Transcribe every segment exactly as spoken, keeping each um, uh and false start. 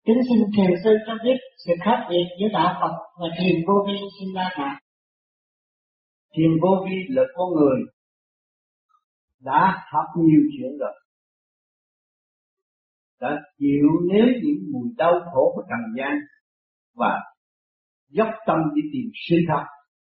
Kính xin thiền sư cho biết sự khác biệt giữa đạo Phật và thiền vô vi xin la mã. Thiền vô vi là con người đã học nhiều chuyện rồi, đã chịu nếu những mùi đau khổ của trần gian và dốc tâm đi tìm siêu thoát,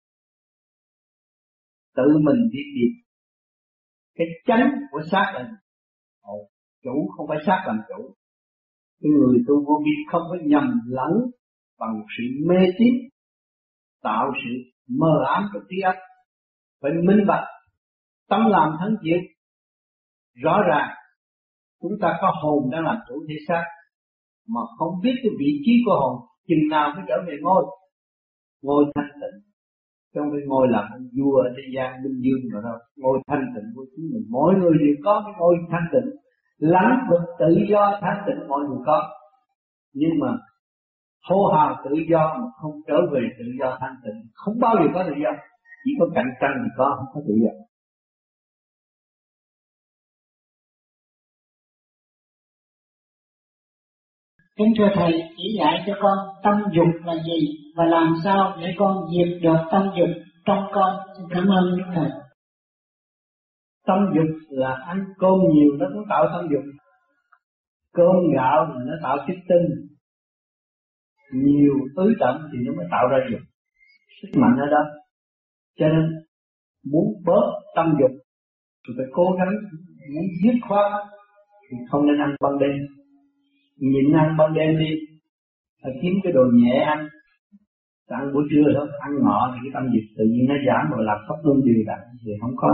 tự mình đi tìm cái chánh của xác mình. Chủ không phải xác làm chủ. Cái người tu vô vi không có nhầm lẫn bằng sự mê tín, tạo sự mờ ám của trí óc. Phải minh bạch, tâm làm thắng chịu. Rõ ràng chúng ta có hồn đang làm chủ thể xác, mà không biết cái vị trí của hồn chừng nào mới trở về ngôi ngôi thanh tịnh. Trong cái ngôi làm ông vua ở thế gian Minh Dương mà đâu, ngôi thanh tịnh của chúng mình, mỗi người đều có cái ngôi thanh tịnh. Lãnh vực tự do thanh tịnh mọi người có, nhưng mà hô hào tự do mà không trở về tự do thanh tịnh, không bao giờ có tự do, chỉ có cạnh tranh thì có, không có tự do. Kính thưa Thầy, chỉ dạy cho con tâm dục là gì và làm sao để con diệt được tâm dục trong con. Xin cảm ơn Đức Thầy. Tâm dục là ăn cơm nhiều nó cũng tạo tâm dục. Cơm gạo thì nó tạo chất tinh, nhiều ứ đậm thì nó mới tạo ra dục, sức mạnh ở đó. Cho nên muốn bớt tâm dục thì phải cố gắng, muốn dứt khoát thì không nên ăn ban đêm, nhịn ăn ban đêm đi, phải kiếm cái đồ nhẹ ăn, ăn buổi trưa thôi, ăn ngọ thì cái tâm dục tự nhiên nó giảm rồi, làm pháp luân điều đặn thì không có.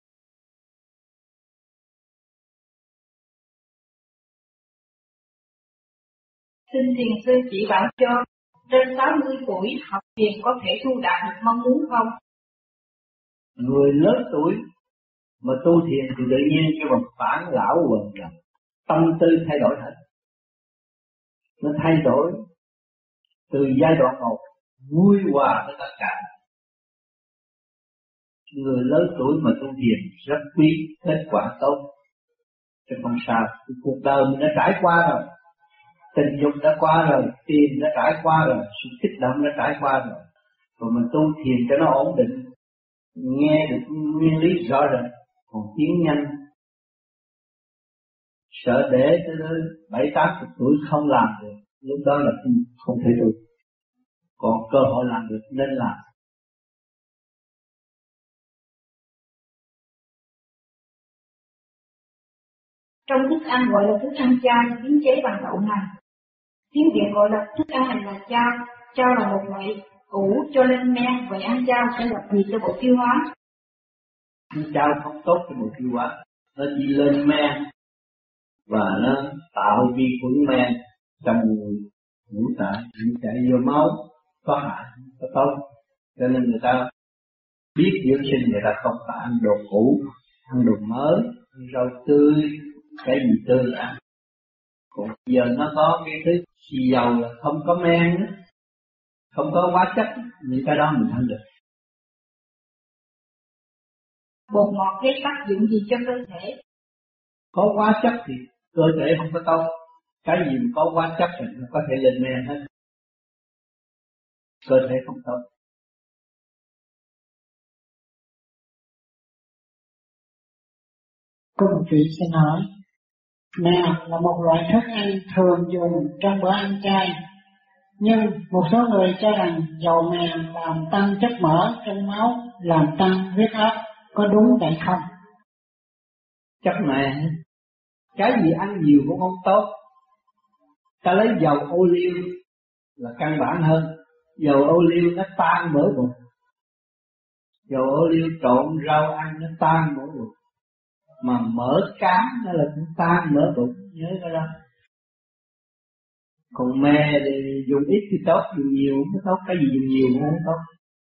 Xin thiền sư chỉ bảo cho trên sáu mươi tuổi học thiền có thể thu đạt được mong muốn không? Người lớn tuổi mà tu thiền thì tự nhiên cái bằng phản lão quần rồi, tâm tư thay đổi hết. Nó thay đổi từ giai đoạn một, vui hòa với tất cả. Người lớn tuổi mà tu thiền rất quý, kết quả tốt, chứ không sao. Cuộc đời mình đã trải qua rồi, tình dục đã qua rồi, tiền đã trải qua rồi, sự kích động đã trải qua rồi, rồi mình tu thiền cho nó ổn định, nghe được nguyên lý rõ rệt. Còn tiến nhanh, sợ để tới bảy tám chục tuổi không làm được, lúc đó là không, không thể tu. Còn cơ hội làm được nên làm. Trong thức ăn gọi là thức ăn chay, biến chế bằng đậu nành. Tiếng Việt gọi là thức ăn hành là chao. Chao là một loại ủ cho lên men, vậy ăn chao sẽ gặp gì cho bộ tiêu hóa? Ăn chao không tốt cho bộ tiêu hóa, nó chỉ lên men và nó tạo vi khuẩn men trong ngũ tạng, chạy vô máu có hại, có tốt. Cho nên người ta biết dưỡng sinh, người ta không phải ăn đồ cũ, ăn đồ mới, ăn rau tươi, cái gì tươi là ăn. Còn giờ nó có cái thứ xì dầu là không có men, không có hóa chất, những cái đó mình ăn được. Bột ngọt gây tác dụng gì cho cơ thể? Có hóa chất thì cơ thể không có tốt. Cái gì mà có hóa chất thì nó có thể lên men hết. Cơ thể không tốt. Có một vị xin hỏi, mè là một loại thức ăn thường dùng trong bữa ăn chay, nhưng một số người cho rằng dầu mè làm tăng chất mỡ trong máu, làm tăng huyết áp, có đúng vậy không? Chất mè, cái gì ăn nhiều cũng không tốt. Ta lấy dầu ô liu là căn bản hơn. Dầu ô liu nó tan mỡ bụng. Dầu ô liu trộn rau ăn nó tan mỡ bụng. Mà mỡ cá nó là cũng tan mỡ bụng, nhớ cái đó. Còn mè thì dùng ít thì tốt, dùng nhiều cũng tốt, cái gì dùng nhiều cũng không tốt.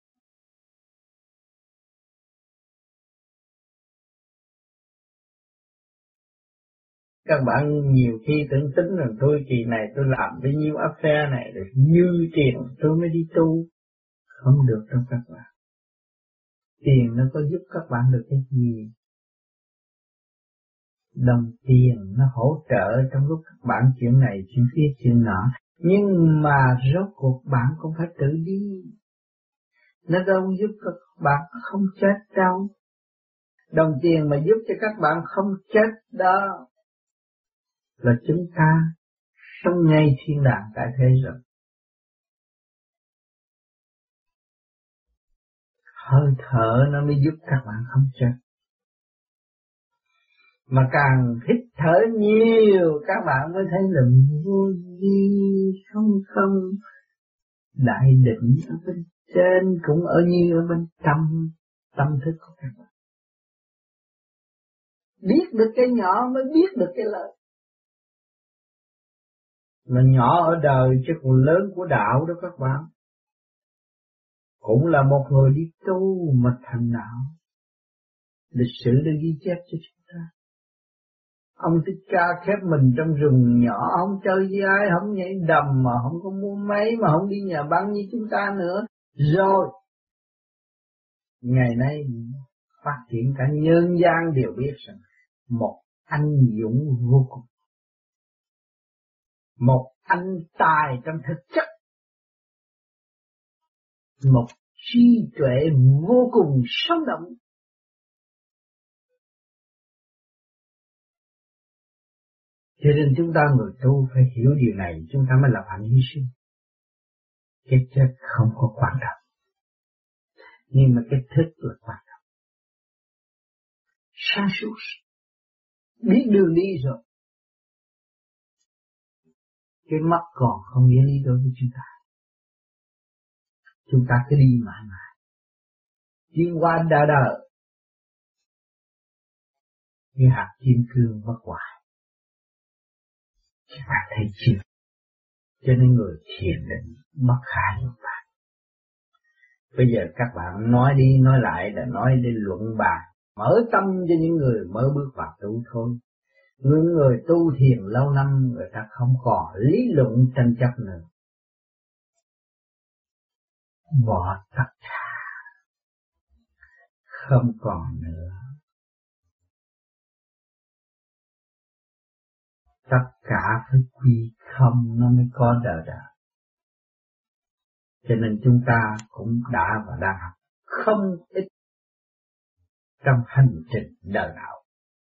Các bạn nhiều khi tưởng tính rằng tôi kỳ này tôi làm bấy nhiêu affair này được dư tiền tôi mới đi tu. Không được đâu các bạn. Tiền nó có giúp các bạn được cái gì? Đồng tiền nó hỗ trợ trong lúc các bạn chuyện này, chuyện kia, chuyện nọ. Nhưng mà rốt cuộc bạn cũng phải tự đi. Nó đâu giúp các bạn không chết đâu. Đồng tiền mà giúp cho các bạn không chết đó là chúng ta sống ngay thiên đàng tại thế rồi. Hơi thở nó mới giúp các bạn không chết. Mà càng hít thở nhiều các bạn mới thấy là vô vi không không. Đại định ở bên trên cũng ở như ở bên trong tâm thức của các bạn. Biết được cái nhỏ mới biết được cái lớn. Mà nhỏ ở đời chứ còn lớn của đạo đó các bạn. Cũng là một người đi tu mà thành đạo. Lịch sử đã ghi chép cho chúng ta. Ông Thích Ca khép mình trong rừng nhỏ, không chơi với ai, không nhảy đầm, mà không có mua máy, mà không đi nhà băng như chúng ta nữa. Rồi, ngày nay phát triển cả nhân gian đều biết rằng một anh dũng vô cùng, một anh tài trong thực chất, một trí tuệ vô cùng sống động. Cho nên chúng ta người tu phải hiểu điều này, chúng ta mới lập hạnh hy sinh. Cái chết không có quan trọng, nhưng mà cái thức là quan trọng. Sáng suốt, biết đường đi rồi, cái mắt còn không nghĩa lý đối với chúng ta. Chúng ta cứ đi mãi mãi, tiến qua đời đời, như hạt kim cương bất hoại. Các bạn thấy chưa? Cho nên người thiền định bất khả nhập bạn. Bây giờ các bạn nói đi nói lại là nói để luận bàn, mở tâm cho những người mới bước vào tu thôi. Những người tu thiền lâu năm người ta không còn lý luận tranh chấp nữa. Bỏ tất cả, không còn nữa. Tất cả phải quy không nó mới có đời đời. Cho nên chúng ta cũng đã và đang học không ít trong hành trình đời đạo.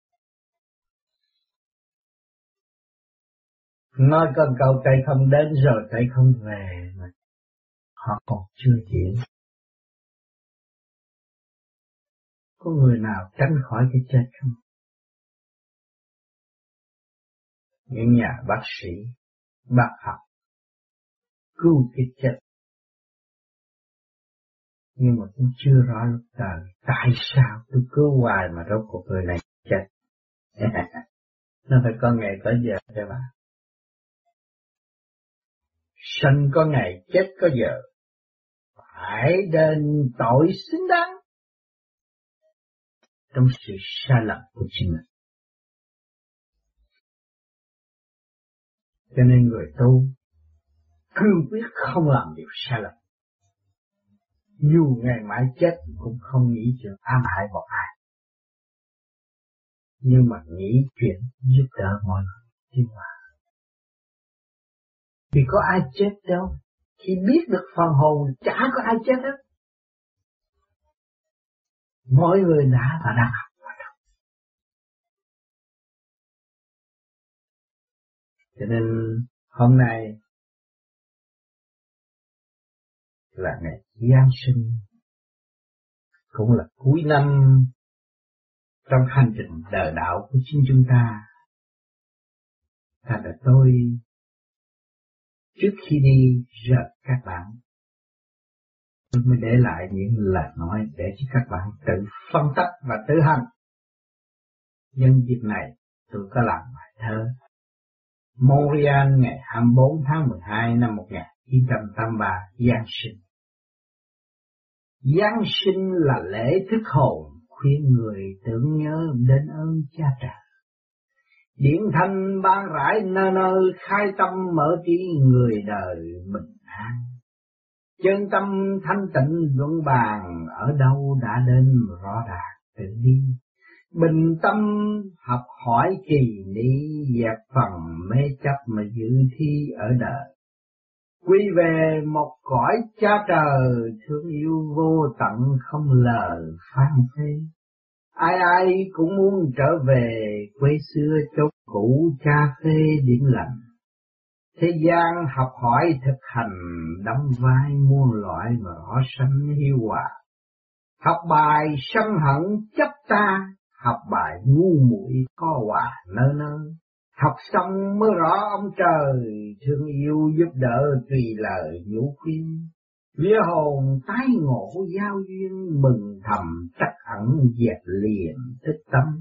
Nói con câu cây không đến rồi cây không về mà họ còn chưa hiểu. Có người nào tránh khỏi cái chết không? Những nhà bác sĩ, bác học cứu cái chết, nhưng mà cũng chưa rõ lúc đời tại sao tôi cứu hoài mà rốt cuộc người này chết. Nó phải có ngày có giờ cho bạn. Sanh có ngày, chết có giờ, phải đền tội xứng đáng trong sự sai lầm của chính mình. Cho nên người tu cương quyết không làm điều sai lầm. Dù ngày mãi chết cũng không nghĩ chuyện ám hại một ai, nhưng mà nghĩ chuyện giúp đỡ mọi người tiến hóa. Vì có ai chết đâu, khi biết được phần hồn chả có ai chết hết. Mỗi người đã và đang học vào đó. Cho nên hôm nay là ngày Giáng sinh, cũng là cuối năm trong hành trình đời đạo của chính chúng ta. Thành ra tôi trước khi đi rời các bạn, tôi mới để lại những lời nói để cho các bạn tự phân tích và tự hành. Nhân dịp này tôi có làm bài thơ Montreal ngày hai mươi bốn tháng mười hai năm một nghìn chín trăm tám mươi ba, Giáng sinh. Giáng sinh là lễ thức hồn, khuyên người tưởng nhớ đến ơn cha trời. Điện thanh ban rãi nơi nơi, khai tâm mở trí người đời bình an. Chân tâm thanh tịnh luận bàn, ở đâu đã đến rõ ràng tự đi. Bình tâm học hỏi kỳ ni, dẹp phần mê chấp mà dự thi ở đời. Quy về một cõi cha trời, thương yêu vô tận không lời phán phê. Ai ai cũng muốn trở về quê xưa chốn cũ cha phê điểm lành. Thế gian học hỏi thực hành, đóng vai muôn loại mà rõ sanh hiu hòa. Học bài sân hận chấp ta, học bài ngu muội có hòa nơi nơi. Học xong mới rõ ông trời, thương yêu giúp đỡ tùy lời nhủ khuyên. Vía hồn tái ngộ giao duyên, mừng thầm trắc ẩn dẹp liền thích tâm.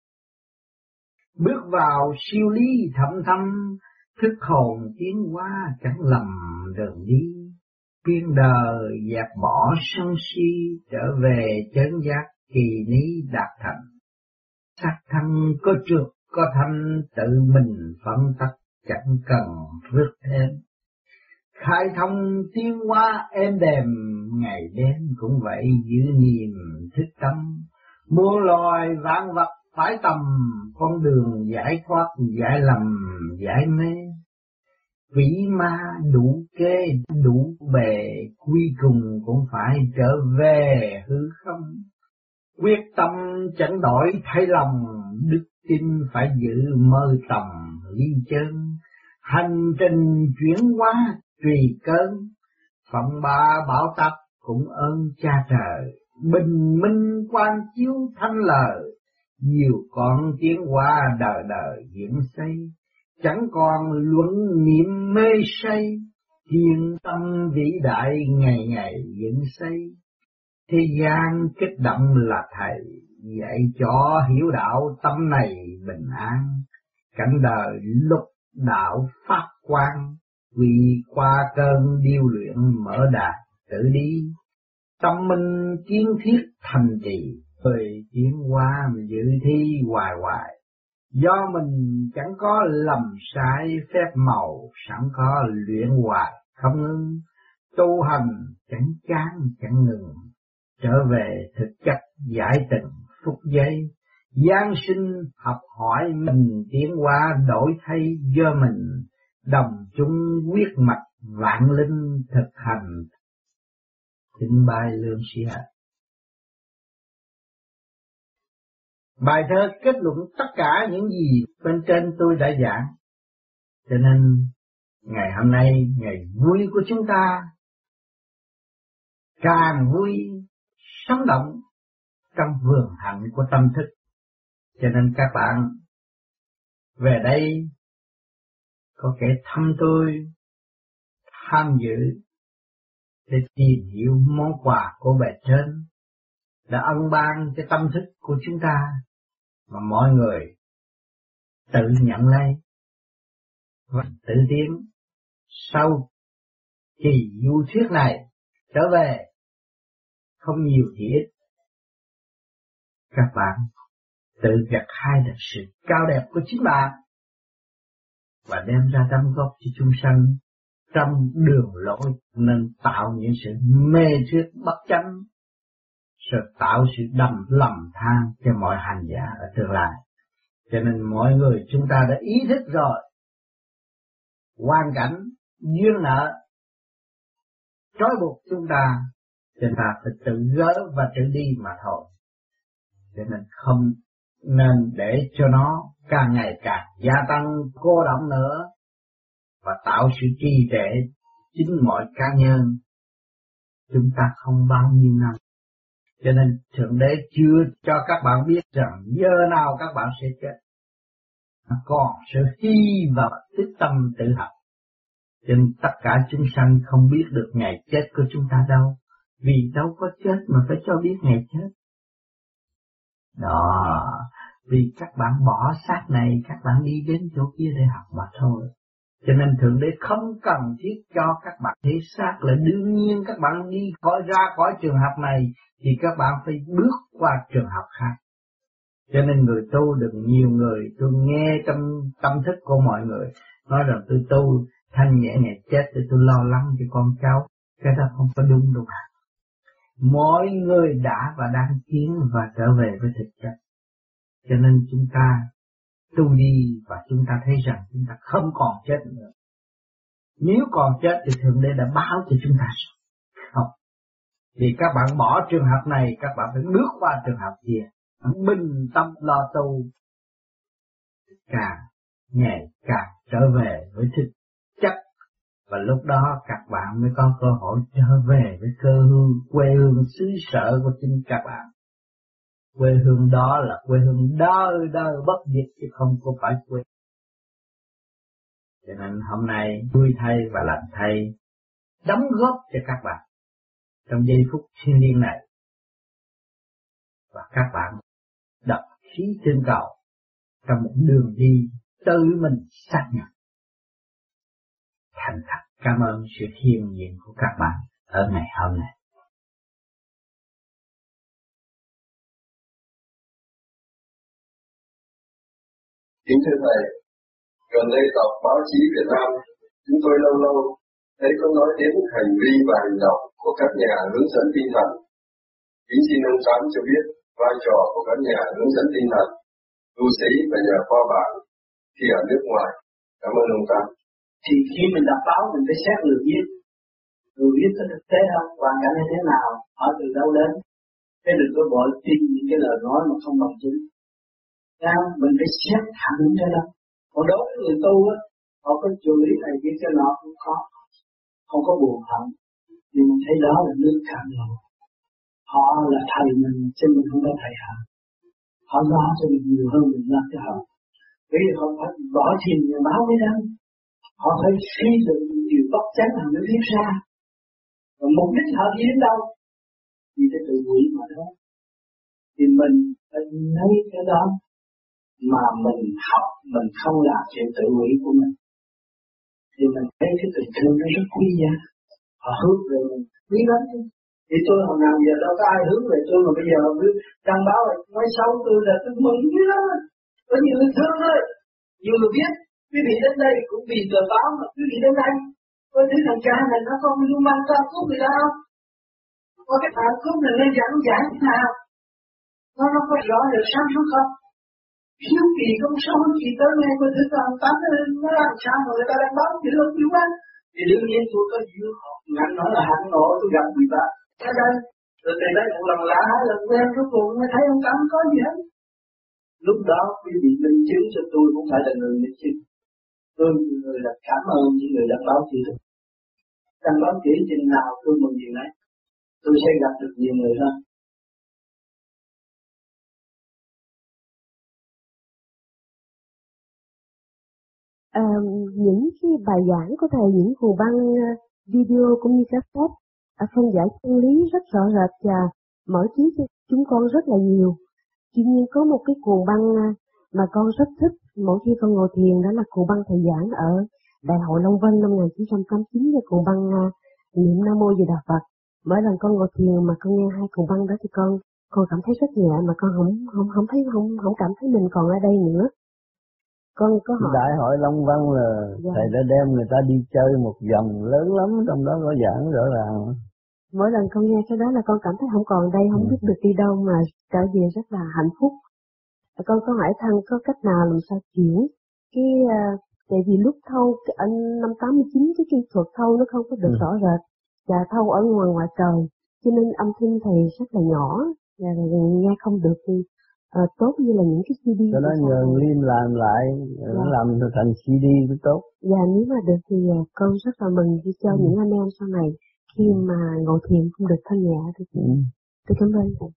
Bước vào siêu lý thâm thâm, thức hồn tiến hóa chẳng lầm đường đi. Biên đời dẹp bỏ sân si, trở về chấn giác kỳ ní đạt thành. Sắc thân có trượt có thanh, tự mình phân tắc chẳng cần rước thêm. Khai thông tiến hóa êm đềm, ngày đêm cũng vậy giữ niềm thức tâm. Muôn loài vạn vật phải tầm, con đường giải thoát giải lầm giải mê. Vĩ ma đủ kế đủ bề, cuối cùng cũng phải trở về hư không. Quyết tâm chẳng đổi thay lòng, đức tin phải giữ mơ tầm ly chân. Hành trình chuyển hóa tùy cơn, phận ba bảo tập cũng ơn cha trời. Bình minh quan chiếu thanh lời, nhiều con tiến hóa đời đời diễn xây. Chẳng còn luận niệm mê say, thiên tâm vĩ đại ngày ngày dựng xây. Thế gian kích động là thầy, dạy cho hiểu đạo tâm này bình an. Cảnh đời lục đạo phát quang, vì qua cơn điêu luyện mở đạt tự đi. Tâm minh kiến thiết thành trì, thời tiến hóa dự thi hoài hoài. Do mình chẳng có lầm sai phép màu, sẵn có luyện hoài không ngưng. Tu hành chẳng chán chẳng ngừng, trở về thực chất giải tình phút giây. Giáng sinh học hỏi mình tiến hóa đổi thay do mình, đồng chung quyết mạch vạn linh thực hành. Xin bài Lương Sĩ Hạnh. Bài thơ kết luận tất cả những gì bên trên tôi đã giảng. Cho nên ngày hôm nay ngày vui của chúng ta càng vui sống động trong vườn hạnh của tâm thức. Cho nên các bạn về đây có kẻ thăm tôi, tham dự để tìm hiểu món quà của bề trên đã ân ban cho tâm thức của chúng ta, mà mọi người tự nhận lấy và tự tiến. Sau kỳ du thuyết này trở về không nhiều thì ít, các bạn tự gặt hái được sự cao đẹp của chính bạn và đem ra đóng góp cho chúng sanh trong đường lối, nên tạo những sự mê thuyết bất chánh, rồi tạo sự đầm lầm than cho mọi hành giả ở tương lai. Cho nên mọi người chúng ta đã ý thức rồi, hoàn cảnh duyên nợ trói buộc chúng ta, chúng ta phải tự gỡ và tự đi mà thôi. Cho nên không nên để cho nó càng ngày càng gia tăng cô động nữa và tạo sự trì trệ chính mọi cá nhân. Chúng ta không bao nhiêu năm, cho nên Thượng Đế chưa cho các bạn biết rằng giờ nào các bạn sẽ chết. Còn sự hy vọng tích tâm tự học. Cho nên tất cả chúng sanh không biết được ngày chết của chúng ta đâu, vì đâu có chết mà phải cho biết ngày chết. Đó, vì các bạn bỏ xác này, các bạn đi đến chỗ kia để học mà thôi. Cho nên Thượng Đế không cần thiết cho các bạn thể xác, là đương nhiên các bạn đi khỏi ra khỏi trường học này thì các bạn phải bước qua trường học khác. Cho nên người tu đừng nhiều người, tôi nghe trong tâm thức của mọi người nói rằng tôi tu thanh nhẹ ngày chết để tôi lo lắng cho con cháu. Cái đó không có đúng đâu. Mỗi người đã và đang tiến và trở về với thực chất. Cho nên chúng ta tu đi và chúng ta thấy rằng chúng ta không còn chết nữa. Nếu còn chết thì Thượng Đế đã báo cho chúng ta không. Vì các bạn bỏ trường hợp này, các bạn phải bước qua trường hợp kia, bình tâm lo tu, càng ngày càng trở về với thực chất. Và lúc đó các bạn mới có cơ hội trở về với cơ hương, quê hương xứ sở của chính các bạn. Quê hương đó là quê hương đời đời bất diệt chứ không có phải quê. Cho nên hôm nay vui thay và lành thay, đóng góp cho các bạn trong giây phút thiêng liêng này. Và các bạn đọc khí tương cầu trong một đường đi tự mình xác nhận. Thành thật cảm ơn sự thiêng liêng của các bạn ở ngày hôm nay. Kính thưa Thầy, gần đây đọc báo chí Việt Nam, chúng tôi lâu lâu thấy có nói đến hành vi và hành động của các nhà hướng dẫn tinh thần. Kính xin ông Tám cho biết vai trò của các nhà hướng dẫn tinh thần, tu sĩ và nhà khoa bản khi ở nước ngoài. Cảm ơn ông Tám. Thì khi mình đọc báo mình phải xét người viết. Người viết có thực tế không, hoàn cảnh như thế nào, ở từ đâu đến. Cái đừng có vội tin những cái lời nói mà không bằng chứng. Sao mình phải xét thẳng cho nó. Còn đối với người tu á, họ có chửi này kia cho nó cũng có, không có buồn hận. Nhưng mình thấy đó là nước cạn rồi. Họ là thầy mình, chứ mình không có thầy họ. Họ lo cho mình nhiều hơn mình lo cho họ. Bởi vì họ phải bỏ tiền nhà báo với đâu. Họ phải xây dựng những điều bất chánh họ mới viết ra. Và mục đích họ đi đến đâu? Vì để tự quỷ mà thôi. Thì mình phải lấy cái đó mà mình học, mình không làm chuyện tự quỷ của mình. Thì mình thấy cái tình thương nó rất quý giá. Họ hướng về mình, quý lắm chứ. Thì tôi hồi nào giờ đâu có ai hướng về tôi, mà bây giờ biết đăng báo là nói xấu tôi là tôi mừng chứ đó. Có nhiều người thương thôi, nhiều người biết. Quý vị đến đây cũng vì tờ báo mà quý vị đến đây. Có thứ thằng cha này nó không luôn mang ra cứu người ta không? Có cái thằng cứu này nên giảng giải thế nào? Nó nó có rõ được sáng suốt không? Hiếu kỳ không sao không chỉ tới nghe coi thứ thằng Tám nó làm sao mà người ta đang báo chữ không chịu á. Thì đương nhiên tôi có duyên học, ngắn nói là hạnh ngộ tôi gặp người ta. Ở đây, rồi từ đây một lần lạ hai lần quen cuối cùng mới thấy ông Tám có gì hết. Lúc đó quý vị minh chứng cho tôi cũng phải là người minh chứng. Tôi người là cảm ơn những người đã báo chữ thực. Trong báo chữ chừng nào tôi mừng gì nấy, tôi sẽ gặp được nhiều người hơn. À, những cái bài giảng của thầy, những cuồng băng video cũng như cassette à, phân giải chân lý rất rõ rệt và mở trí cho chúng con rất là nhiều. Tuy nhiên có một cái cuồng băng mà con rất thích mỗi khi con ngồi thiền, đó là cuồng băng thầy giảng ở Đại hội Long Vân năm một nghìn chín trăm tám mươi chín, và cuồng băng niệm Nam Mô Di Đà Phật. Mỗi lần con ngồi thiền mà con nghe hai cuồng băng đó thì con con cảm thấy rất nhẹ, mà con không không không thấy không không cảm thấy mình còn ở đây nữa. Con có hỏi Đại hội Long Văn là dạ. Thầy đã đem người ta đi chơi một vòng lớn lắm, trong đó có giảng rõ ràng. Mỗi lần con nghe cái đó là con cảm thấy không còn đây, không ừ. biết được đi đâu mà trở về rất là hạnh phúc. Con có hỏi thằng có cách nào làm sao chuyển cái uh, tại vì lúc thâu ở năm tám mươi chín cái kỹ thuật thâu nó không có được ừ. rõ rệt, và thâu ở ngoài ngoài trời, cho nên âm thanh thầy rất là nhỏ và nghe không được thì uh, tốt như là những cái xê đê. Cho nó nhờ Liêm làm lại, nó làm thành xê đê cũng tốt. Và nếu mà được thì uh, con rất là mừng đi cho ừ. những anh em sau này khi ừ. mà ngồi thiền không được thanh nhẹ thì ừ. tôi cảm ơn thầy.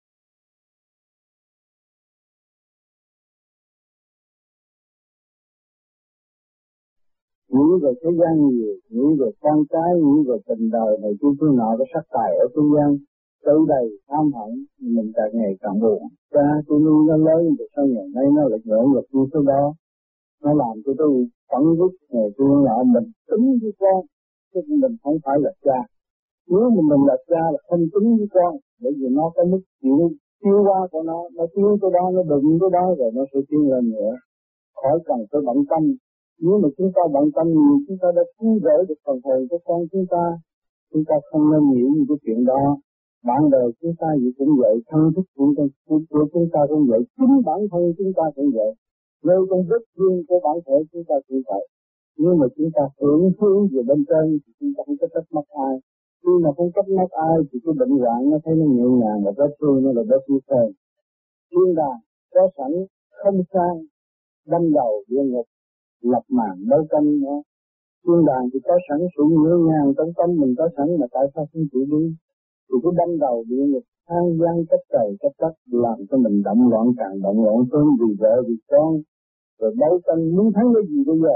Nghĩ về thế gian nhiều, nghĩ về con cái, nghĩ về tình đời này kia kia nọ, cái sắc tài ở thế gian tự đầy tham hận, mình càng ngày càng buồn. Cha tôi nuôi nó lớn, rồi sau ngày nay nó lại ngưỡng lực như số đó, nó làm cho tôi phẫn vứt ngày kia nọ. Mình tính với con, chứ mình không phải là cha. Nếu mà mình là cha là không tính với con, bởi vì nó có mức chịu tiêu qua của nó, nó tiêu cái đó, nó đựng cái đó rồi nó sẽ tiến lên nữa. Khỏi cần phải bận tâm. Nếu mà chúng ta bận tâm nhiều, chúng ta đã cứu rỗi được phần hồn của con chúng ta. Chúng ta không nên nghĩ những cái chuyện đó. bạn đời chúng ta gì cũng vậy, thân thức của của chúng ta cũng vậy, chính bản thân chúng ta cũng vậy. Nơi trong vết thương của bản thể chúng ta cũng vậy. Nhưng mà chúng ta hưởng hướng về bên trên thì chúng ta không có trách móc ai. Khi mà không trách móc ai thì cái bệnh hoạn nó thấy nó nhẹ nhàng và vết thương nó là vết thương hơn. Thiên đàng có sẵn không sang đâm đầu địa ngục lập màn đấu tranh nữa. Thiên đàng thì có sẵn sự nhẹ nhàng trong tâm mình có sẵn mà tại sao không chịu đi? Thì cái đâm đầu địa ngục than gian trách trời trách đất làm cho mình động loạn càng động loạn hơn vì vợ vì con. Rồi đấu tranh muốn thắng cái gì bây giờ?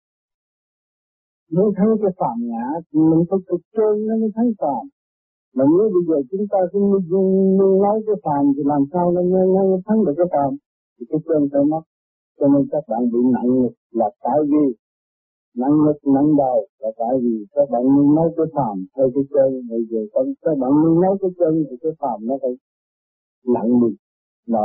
Muốn thắng cái phàm ngã thì mình phải cực trơn nó mới thắng phàm. Mà nếu bây giờ chúng ta cứ nuôi lấy cái phàm thì làm sao nó nó thắng được cái phàm? Thì cái trơn phải mất. Cho nên các bạn bị nặng nhục là tại vì nặng nhục nặng đầu là tại vì các bạn nuôi lấy cái phàm theo cái trơn. Bây giờ các bạn nuôi lấy cái trơn thì cái phàm nó phải nặng mình. Đó.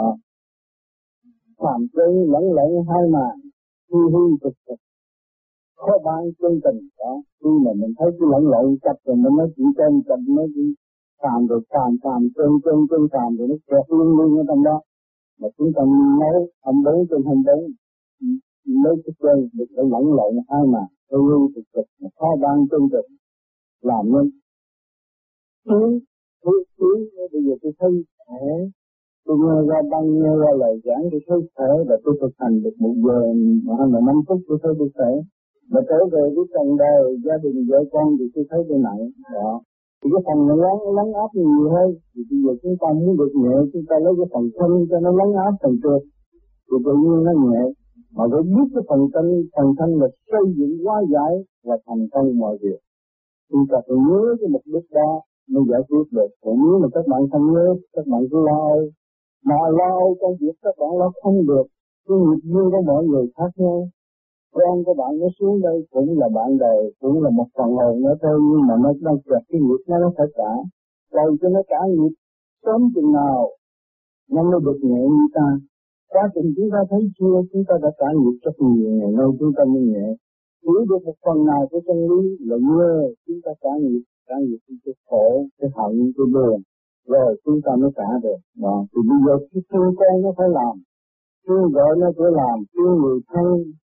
Phàm trơn lẫn lẫn hai mà hư hư thực thực. Có ban chân tình đó, khi mà mình thấy cái lẫn lộn chặt rồi mình nói chuyện trên chặt nói chuyện phàm rồi phàm phàm chân chân chân phàm rồi nó kẹt luôn luôn ở trong đó. Mà chúng ta nấu âm bốn trên hai bốn lấy cái chân được cái lẫn lộn hai mà hư hư thực thực mà khó ban chân tình làm nên tiếng tiếng tiếng bây giờ tôi thấy khỏe. Tôi nghe ra băng nghe ra lời giảng tôi thấy khỏe và tôi thực hành được một giờ hay là năm phút tôi thấy tôi khỏe. Mà trở về với chồng đời, gia đình, vợ con thì tôi thấy tôi nặng. Đó. Thì cái phần nó lắng, lắng áp nhiều hơn. Thì bây giờ chúng ta muốn được nhẹ, chúng ta lấy cái phần thân cho nó lắng áp phần trượt. Thì tự nhiên nó nhẹ. Mà phải biết cái phần thân, phần thân là xây dựng hóa giải và thành công mọi việc. Chúng ta phải nhớ cái mục đích đó mới giải quyết được. Còn nếu mà các bạn không nhớ, các bạn cứ lo âu. Mà lo âu công việc các bạn lo không được. Cái nghiệp duyên của mọi người khác nhau. Con của bạn nó xuống đây cũng là bạn đời, cũng là một phần hồn nữa thôi, nhưng mà nó đang kẹt cái nghiệp nó nó phải trả. Rồi cho nó trả nghiệp sớm chừng nào nó mới được nhẹ như ta. Quá trình chúng ta thấy chưa, chúng ta đã trả nghiệp rất nhiều ngày nay chúng ta mới nhẹ. Hiểu được một phần nào của chân lý là nhớ chúng ta trả nghiệp, trả nghiệp cái khổ, cái hận, cái buồn. Rồi chúng ta mới trả được. Đó. Thì bây giờ cái thương con nó phải làm, thương vợ nó phải làm, thương người thân.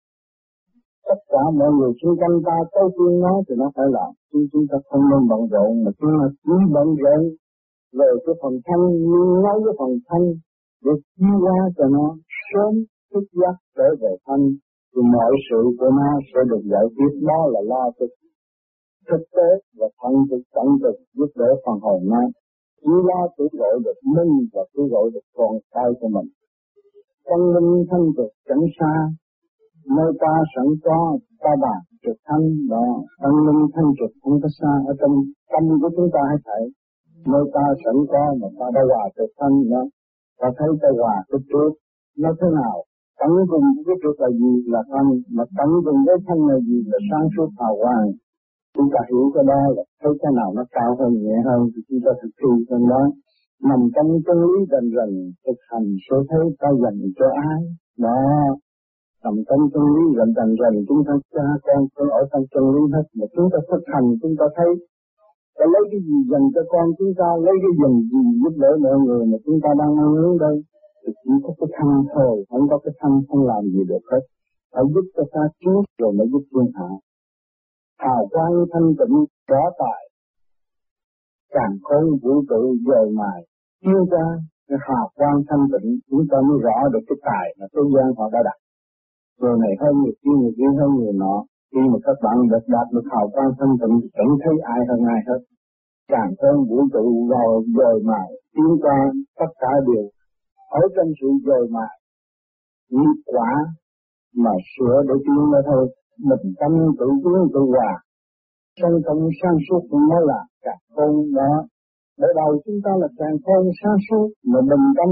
Tất cả mọi người xung quanh ta tới thương nó thì nó phải làm. Chứ chúng ta không nên bận rộn mà chúng ta chỉ bận rộn về cái phần thân, nhưng nói cái phần thân để chi qua cho nó sớm thức giấc trở về thân. Thì mọi sự của nó sẽ được giải quyết. Đó là lo thực thực tế và thân thực tận thực giúp đỡ phần hồn nó. Chỉ lo tự gọi được mình và tự gọi được con cái của mình. Tâm linh thanh thực chẳng xa. Nơi ta sẵn có ta bàn trực thanh đó, tâm linh thanh trực không có xa ở trong tâm của chúng ta hay thấy. Nơi ta sẵn có mà ta đã hòa trực thanh đó, ta thấy ta hòa cái trước nó thế nào? Tận cùng cái trước là gì là thanh, mà tận cùng với thanh là gì là sáng suốt hào quang. Chúng ta hiểu cái đó là thấy cái nào nó cao hơn nhẹ hơn thì chúng ta thực thi trên đó. Nằm trong chân lý rành rành thực hành sẽ thấy ta dành cho ai đó. Nằm trong chân lý rành rành rành chúng ta cha con phải ở trong chân lý hết. Mà chúng ta thực hành chúng ta thấy ta lấy cái gì dành cho con chúng ta, lấy cái gì gì giúp đỡ mọi người mà chúng ta đang ăn uống đây. Thì chỉ có cái thân thôi, không có cái thân không làm gì được hết. Phải giúp cho ta trước rồi mới giúp thiên hạ. Hào quang thanh tịnh rõ tại càng khôn vũ trụ dời mài chiếu ra cái hào quang thanh tịnh chúng ta mới rõ được cái tài mà thế gian họ đã đặt. Người này hơn người kia, người kia hơn người nọ. Khi mà các bạn được đạt được hào quang thanh tịnh thì chẳng thấy ai hơn ai hết. Càng khôn vũ trụ vào dời mài chiếu ra tất cả đều ở trong sự dời mài nghiệp quả mà sửa để tiến ra thôi. Mình tâm tự tiến tự hòa, sanh tâm sáng suốt mới là càng khôn đó. Bởi đầu chúng ta là càng khôn sáng suốt, mà bình tâm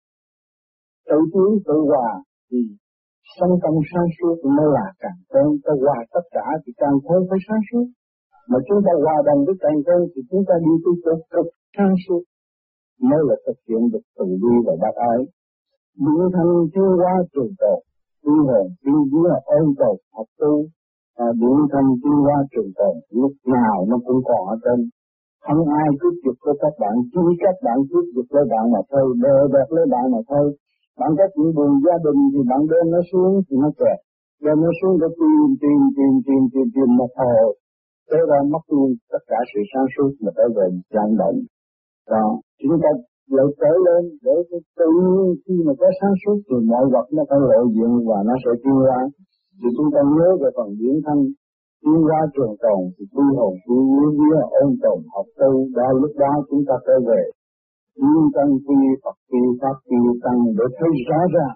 tự tiến tự hòa thì sanh tâm sáng suốt mới là càng khôn. Ta hòa tất cả thì càng khôn phải sáng suốt. Mà chúng ta hòa đồng với càng khôn thì chúng ta đi tới chỗ cực sáng suốt mới là thực hiện được từ bi và bác ái. Biến thanh chưa qua trường tồn, tiên hồn tiên dưới là ôn tồn học tu. À, điện thanh tiên qua trường tồn lúc nào nó cũng còn ở trên Không ai cướp giật của các bạn, chỉ các bạn cướp giật lấy bạn mà thôi, đè bẹp lấy bạn mà thôi. Bạn có chuyện buồn gia đình thì bạn đem nó xuống thì nó kẹt, đem nó xuống để tìm tìm tìm tìm tìm tìm một hồi, thế ra mất luôn tất cả sự sáng suốt mà tới về vận động. Đó, chúng ta lại trở lên để tự nhiên khi mà có sáng suốt thì mọi vật nó phải lộ diện và nó sẽ tiến hóa. Thì chúng ta nhớ về phần điển thanh tiến hóa trường tồn thì quy hồn quy yếu vía ôn tồn học tu, đó lúc đó chúng ta trở về nguyên căn quy Phật quy Pháp quy tăng để thấy rõ ràng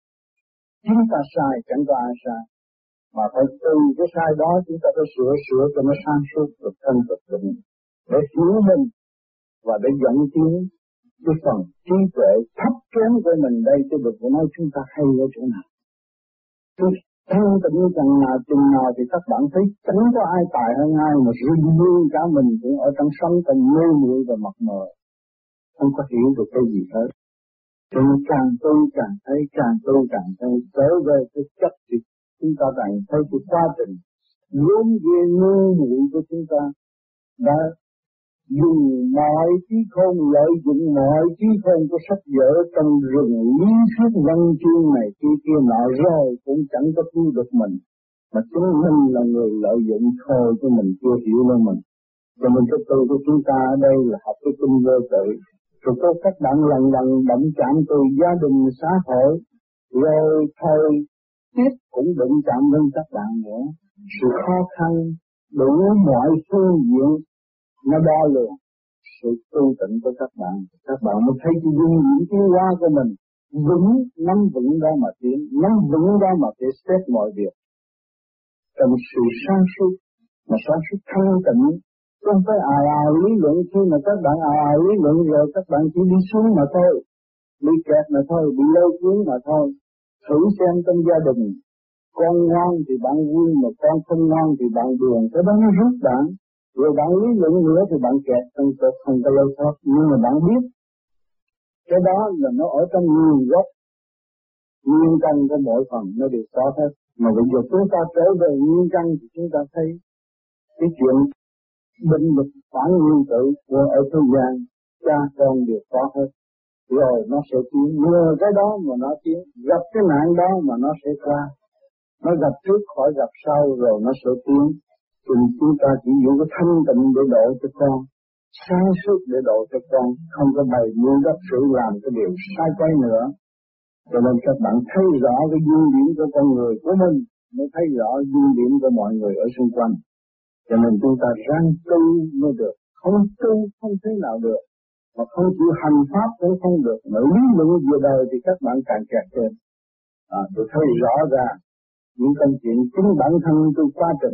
chúng ta sai chẳng có ai sai, mà phải từ cái sai đó chúng ta phải sửa sửa cho nó sáng suốt được thanh được định để hiểu mình và để dẫn tiến cái phần trí tuệ thấp kém của mình đây, chứ đừng có nói chúng ta hay ở chỗ nào. Tôi thanh tịnh chừng nào chừng nào thì các bạn thấy chẳng có ai tài hơn ai, mà riêng riêng cả mình cũng ở trong sống trong mê muội và mập mờ, không có hiểu được cái gì hết. Cho nên càng tu càng thấy, càng tu càng thấy, trở về cái chất thì chúng ta càng thấy cái quá trình vốn về mê muội của chúng ta đã dùng mọi trí khôn, lợi dụng mọi trí khôn của sách vở trong rừng lý thuyết văn chương này kia kia nọ rồi cũng chẳng có cứu được mình, mà chính mình là người lợi dụng thôi chứ mình chưa hiểu lên mình. Cho nên cái tu của chúng ta ở đây là học cái kinh vô tự, rồi có các bạn lần lần động chạm từ gia đình xã hội, rồi thời tiết cũng đụng chạm lên các bạn nữa. Sự khó khăn đủ mọi phương diện nó đo lường sự tu tịnh của các bạn. Các bạn mới thấy cái dung điểm tiến hóa của mình vững, nắm vững đó mà tiến, nắm vững đó mà để xét mọi việc trong sự sáng suốt, mà sáng suốt thanh tịnh, không phải ào ào lý luận. Khi mà các bạn ào ào lý luận rồi các bạn chỉ đi xuống mà thôi, bị kẹt mà thôi, bị lôi cuốn mà thôi. Thử xem trong gia đình, con ngoan thì bạn vui, mà con không ngoan thì bạn buồn, cái đó nó rút bạn. Rồi bạn lý luận nữa thì bạn kẹt trong cuộc không có lối thoát. Nhưng mà bạn biết cái đó là nó ở trong nguồn gốc, nguyên căn của mỗi phần nó đều có hết. Mà bây giờ chúng ta trở về nguyên căn thì chúng ta thấy cái chuyện bình lực phản nguyên tử của ở thế gian cha con đều có hết. Rồi nó sẽ tiến, nhờ cái đó mà nó tiến, gặp cái nạn đó mà nó sẽ qua. Nó gặp trước khỏi gặp sau rồi nó sẽ tiến. Thì chúng ta chỉ dùng cái thanh tịnh để độ cho con, sáng suốt để độ cho con, không có bày mưu đắp sự làm cái điều sai quay nữa. Cho nên các bạn thấy rõ cái duyên điểm của con người của mình, mới thấy rõ duyên điểm của mọi người ở xung quanh. Cho nên chúng ta ráng tu mới được, không tu không thế nào được, mà không chịu hành pháp cũng không được. Mà lý luận về đời thì các bạn càng kẹt thêm. À, tôi thấy rõ ràng những công chuyện chính bản thân tôi quá trình.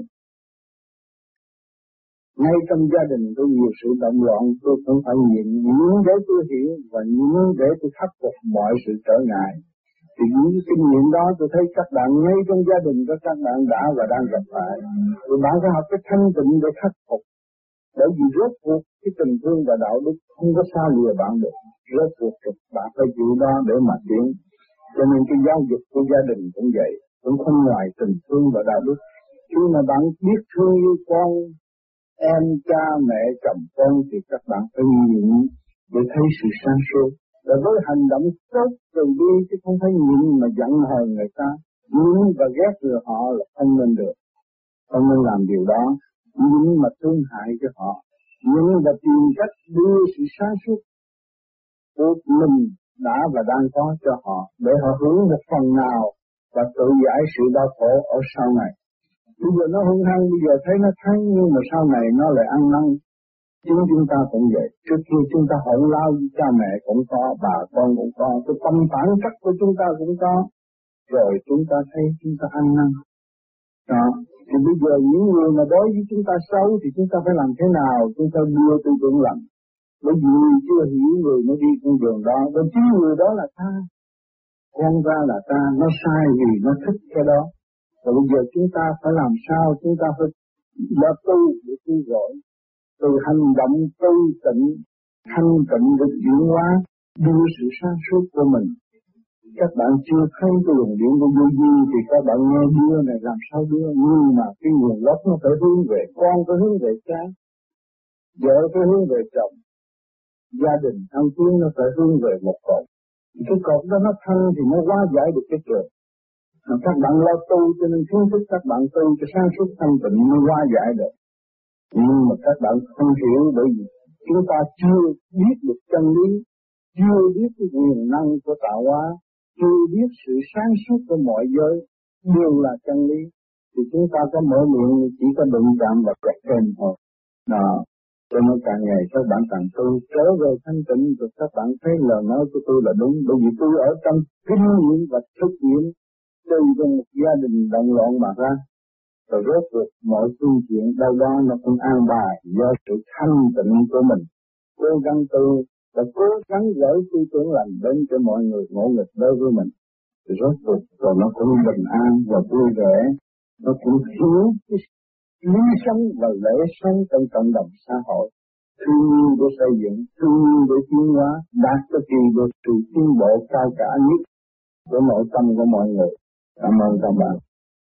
Ngay trong gia đình tôi nhiều sự động loạn, tôi cũng phải nhịn những để tôi hiểu và những để tôi khắc phục mọi sự trở ngại. Thì những kinh nghiệm đó tôi thấy các bạn ngay trong gia đình của các bạn đã và đang gặp phải. Rồi bạn phải học cái thanh tịnh để khắc phục. Bởi vì rốt cuộc cái tình thương và đạo đức không có xa lìa bạn được. Rốt cuộc bạn phải chịu đó để mà tiến. Cho nên cái giáo dục của gia đình cũng vậy, cũng không ngoài tình thương và đạo đức. Khi mà bạn biết thương yêu con, em, cha, mẹ, chồng con thì các bạn phải nhịn để thấy sự sáng suốt. Và với hành động tốt từ bi chứ không phải nhịn mà giận hờn người ta, nhịn và ghét người họ là không nên được. Không nên làm điều đó, nhịn mà thương hại cho họ, nhịn và tìm cách đưa sự sáng suốt của mình đã và đang có cho họ để họ hưởng một phần nào và tự giải sự đau khổ ở sau này. Bây giờ nó hung hăng, bây giờ thấy nó thấy nhưng mà sau này nó lại ăn năn. Chính chúng ta cũng vậy, trước khi chúng ta hỗn lao với cha mẹ cũng có, bà con cũng có, cái tâm phản chất của chúng ta cũng có, rồi chúng ta thấy chúng ta ăn năn. Đó, thì bây giờ những người mà đối với chúng ta xấu thì chúng ta phải làm thế nào? Chúng ta đưa tư tưởng lầm. Bởi vì người chưa hiểu người mới đi con đường đó, và chính người đó là ta. Con ra là ta, nó sai vì nó thích cái đó. Và bây giờ chúng ta phải làm sao? Chúng ta phải là tu để tu rỗi. Từ hành động tu tịnh, thanh tịnh được chuyển hóa, đưa sự sáng suốt của mình. Các bạn chưa thấy cái luồng điển của vô vi thì các bạn nghe đưa này làm sao đưa, nhưng mà cái nguồn gốc nó phải hướng về con, phải hướng về cha. vợ phải hướng về chồng, gia đình thăng tiến nó phải hướng về một cột. Cái cột đó nó thân thì nó hóa giải được cái trường. Các bạn lo tu cho nên khuyến khích các bạn tu cho sáng suốt thanh tịnh mới hóa giải được. Nhưng mà các bạn không hiểu bởi vì chúng ta chưa biết được chân lý, chưa biết cái quyền năng của tạo hóa, chưa biết sự sáng suốt của mọi giới đều là chân lý, thì chúng ta có mở miệng chỉ có đụng chạm và kẹt trên thôi. Đó, cho nên càng ngày các bạn càng tu trở về thanh tịnh, rồi các bạn thấy lời nói của tôi là đúng, bởi vì tôi ở trong kinh nghiệm và thực nghiệm từ trong một gia đình động loạn mà ra. Rồi rốt cuộc mọi phương chuyện đâu đó nó cũng an bài do sự thanh tịnh của mình. Cố gắng tu và cố gắng gửi tư tưởng lành đến cho mọi người ngộ nghịch đối với mình. Rồi rốt cuộc rồi nó cũng bình an và vui vẻ. Nó cũng hiểu cái lý sống và lễ sống trong cộng đồng xã hội. Thương nhiên để xây dựng, thương nhiên để tiến hóa, đạt cho kỳ được sự tiến bộ cao cả nhất của nội tâm của mọi người. Cảm ơn các bạn.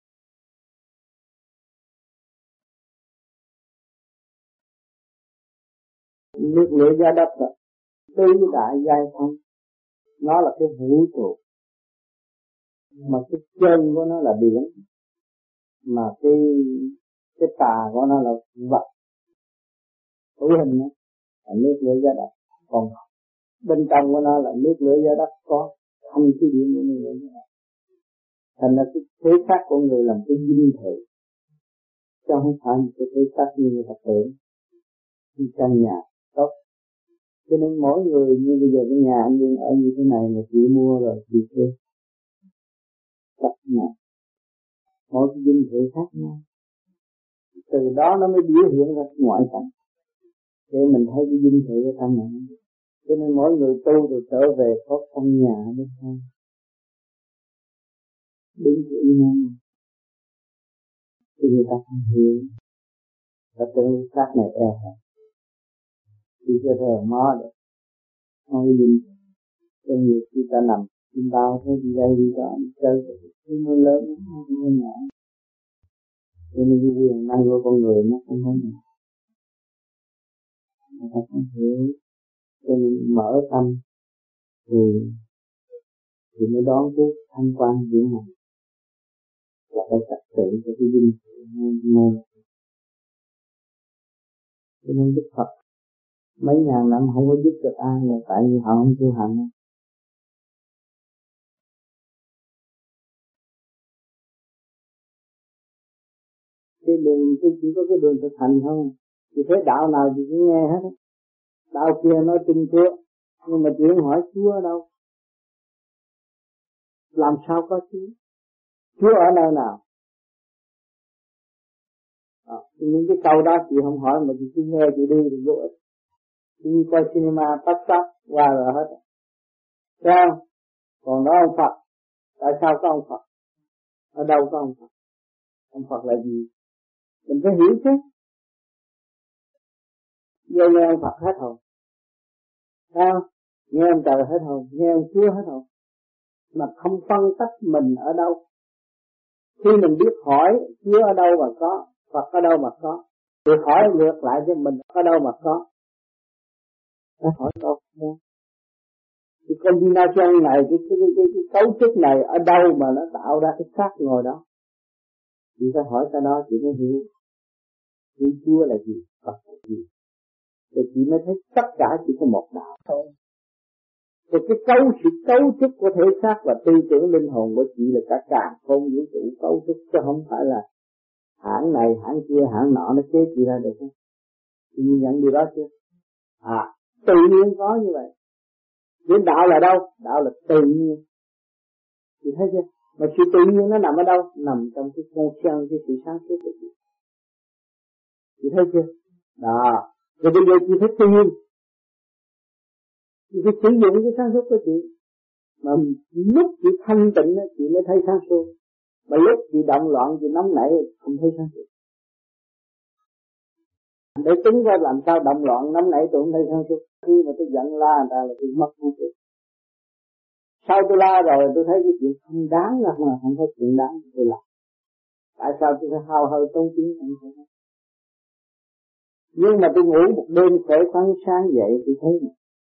Nước lửa giá đất là tứ đại giai thông, nó là cái vũ trụ, mà cái chân của nó là biển, mà cái cái tà của nó là vật hữu hình đó, là nước lửa giá đất. Còn bên trong của nó là nước lửa giá đất có thanh khí điển của nước lửa giá đất. Thành ra cái thế xác của người làm cái dinh thự, chứ không phải một cái thế xác như người ta tưởng. Cái căn nhà tốt, cho nên mỗi người như bây giờ cái nhà anh Dương ở như thế này là chị mua rồi chị thuê tất nhà, mỗi cái dinh thự khác nhau, từ đó nó mới biểu hiện ra ngoại cảnh để mình thấy cái dinh thự ở trong này. Cho nên mỗi người tu rồi trở về có căn nhà đó thôi, đúng vậy nhau thì người ta không hiểu, và tưởng xác này eo hẹp chỉ cho rờ mó được, không có nhìn. Cho nhiều khi ta nằm chúng ta thấy đi đây đi đó chơi cái nó lớn nó không có nhỏ, cho nên cái quyền năng của con người nó không có nhỏ, người ta không hiểu. Cho nên mở tâm thì thì mới đón trước thanh quan diễn hành và phải trật tự cho cái dinh môn. Cho nên Đức Phật mấy ngàn năm không có giúp được ai là tại vì họ không tu hành. Cái đường tôi chỉ có cái đường thực hành thôi, thì thế đạo nào thì cũng nghe hết. Đạo kia nói tin Chúa, nhưng mà chuyện hỏi Chúa ở đâu? Làm sao có Chúa? Chúa ở nơi nào? À, những cái câu đó chị không hỏi mà chị cứ nghe chị đi thì vô ích. Chị coi cinema tắt tắt qua rồi hết. Sao? Còn đó ông Phật, tại sao có ông Phật? Ở đâu có ông Phật? Ông Phật là gì? Mình phải hiểu chứ. Nghe nghe ông Phật hết hồn. Sao? Nghe ông trời hết hồn, nghe ông Chúa hết hồn. Mà không phân tách mình ở đâu. Khi mình biết hỏi Chúa ở đâu mà có, Phật ở đâu mà có, thì hỏi ngược lại cho mình ở đâu mà có. Phải hỏi đâu? Cái combination này, cái, cái, cái, cái, cái cấu trúc này ở đâu mà nó tạo ra cái xác ngồi đó? Chị phải hỏi cái đó chị mới hiểu. Hiểu Chúa là gì? Phật là gì? Rồi chị mới thấy tất cả chỉ có một đạo thôi. Rồi cái cấu sự cấu trúc của thể xác và tư tưởng linh hồn của chị là cả cả không vũ trụ cấu trúc, chứ không phải là hãng này, hãng kia, hãng nọ nó chế chị ra được không? Chị nhận điều đó chưa? À, tự nhiên có như vậy. Đến đạo là đâu? Đạo là tự nhiên. Chị thấy chưa? Mà sự tự nhiên nó nằm ở đâu? Nằm trong cái con chân, cái sự sáng suốt của chị. Chị thấy chưa? Đó. Rồi bây giờ chị phải tin. Chị phải sử dụng cái sáng suốt của chị. Mà lúc chị thanh tịnh chị mới thấy sáng suốt. Mà lúc chị động loạn, chị nóng nảy không thấy sáng suốt. Để tính ra làm sao động loạn, nóng nảy tôi không thấy sáng suốt. Khi mà tôi giận la người ta là tôi mất sáng suốt. Sau tôi la rồi tôi thấy cái chuyện không đáng là mà không thấy chuyện đáng tôi làm. Tại sao tôi phải hao hơi tốn tiếng không thấy? Nhưng mà tôi ngủ một đêm khỏe khoắn, sáng dậy tôi thấy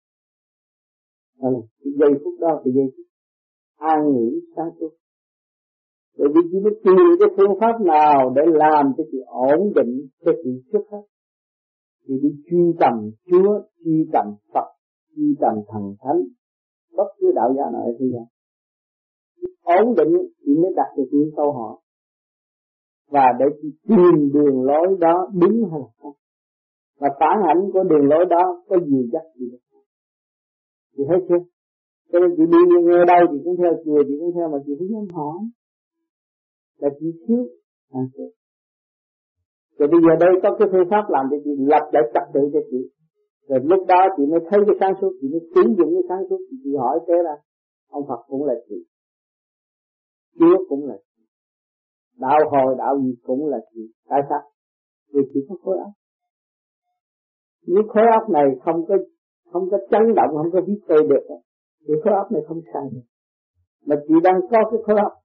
đó là cái giây phút đó thì giây phút an nghỉ sáng suốt. Bởi vì chị mới tìm cái phương pháp nào để làm cho chị ổn định cho chị trước hết. Chị đi truy tầm Chúa, truy tầm Phật, truy tầm Thần Thánh, bất cứ đạo giáo nào ở thế gian. Ổn định chị mới đặt được những câu hỏi. Và để chị tìm đường lối đó đúng hay là không. Và phản ảnh của đường lối đó có dìu dắt gì được. Chị thấy chưa? Cho nên chị đi nghe đâu chị cũng theo, chùa chị cũng theo, mà chị không dám hỏi. Là chị thiếu à, rồi bây giờ đây có cái phương pháp làm cho chị lập lại trật tự cho chị. Rồi lúc đó chị mới thấy cái sáng suốt, chị mới sử dụng cái sáng suốt. Chị hỏi thế ra ông Phật cũng là chị, Chúa cũng là chị, đạo hồi đạo gì cũng là chị. Tại sao? Vì chị có khối óc. Nếu khối óc này không có không có chấn động, không có viết tê được thì khối óc này không sai được. Mà chị đang có cái khối óc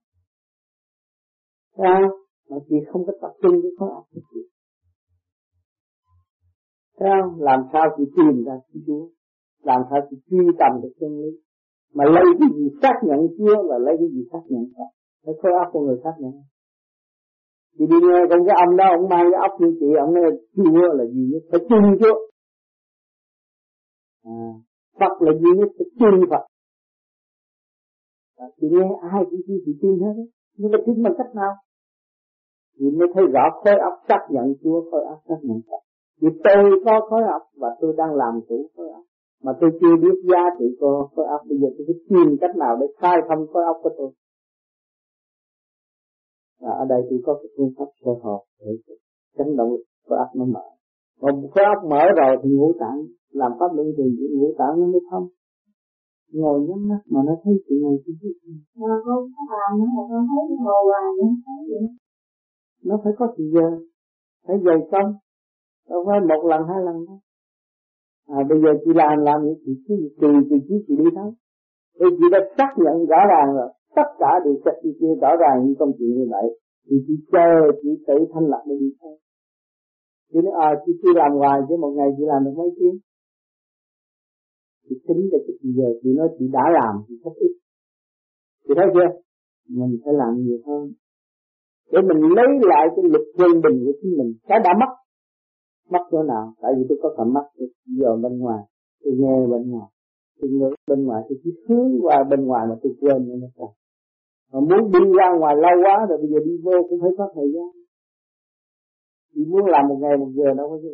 à, mà chị không có tập trung cái khối óc của chị. Thấy không? Làm sao chị tìm ra Chúa, làm sao chị truy tầm được chân lý, mà lấy cái gì xác nhận Chúa và lấy cái gì xác nhận Phật. Cái khối óc của người xác nhận. Chị đi nghe con cái ông đó, ông mang cái óc như chị, ông nói Chúa là gì nhất, phải tin Chúa. À, Phật là gì nhất, phải tin Phật. À, chị nghe ai cũng chi chị tin hết, nhưng mà tin bằng cách nào? Chị mới thấy rõ khối óc xác nhận Chúa, khối óc xác nhận Phật. Vì tôi có khối óc và tôi đang làm chủ khối óc, mà tôi chưa biết giá trị của khối óc. Bây giờ tôi phải tìm cách nào để khai thông khối óc của tôi. Và ở đây tôi có cái phương pháp sơ hồn để chấn động khối óc nó mở. Còn khối óc mở rồi thì ngũ tạng làm pháp luân thường ngũ tạng nó mới thông. Ngồi nhắm mắt mà nó thấy chuyện này chuyện kia. Mà con có làm nữa mà con thấy cái ngồi hoài nó thấy vậy. Nó phải có thời giờ, phải dày công, đâu phải một lần hai lần đâu. À bây giờ chị làm làm vậy chị cứ trừ chị chứ chị đi thôi. Vì chị đã xác nhận rõ ràng rồi, tất cả đều chắc đi kia rõ ràng như công chuyện như vậy, thì chị chờ chị tự thanh lập để đi thôi. Chị nói à chị chưa làm hoài chứ một ngày chị làm được mấy tiếng. Chị tính cho cái giờ chị nói chị đã làm thì rất ít. Chị thấy chưa? Mình phải làm nhiều hơn để mình lấy lại cái lực quân bình của chính mình. Cái đã mất, mất chỗ nào? Tại vì tôi có cầm mắt, tôi giờ bên ngoài, tôi nghe bên ngoài, tôi ngỡ bên ngoài, tôi chỉ hướng qua bên ngoài mà tôi quên nữa nó sao? Mà muốn đi ra ngoài lâu quá rồi bây giờ đi vô cũng phải có thời gian. Chỉ muốn làm một ngày một giờ đâu có gì.